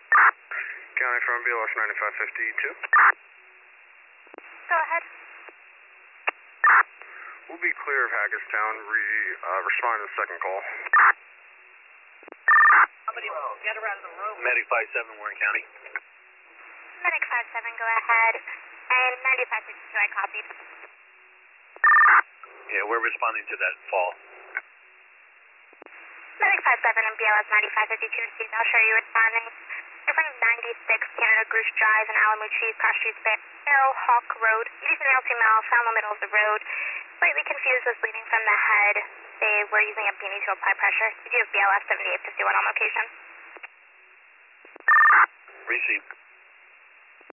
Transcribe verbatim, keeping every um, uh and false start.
County from B L S ninety-five fifty-two. Go ahead. We'll be clear of Hackettstown. Re, uh, respond to the second call. Somebody get her out of the room. Medic five seven, Warren County. Medic five seven, go ahead. And ninety-five fifty-two, I copied. Yeah, we're responding to that fall. Medic five seven and B L S ninety-five fifty-two, Steve, I'll show you responding. In front of ninety-six Canada Goose Drive and Alamuchi, Cross Street, Barrel Hawk Road. Using male female, found in the middle of the road. Slightly confused with bleeding from the head. They were using a beanie to apply pressure. You do have B L S seventy-eight fifty-one on location. Receive.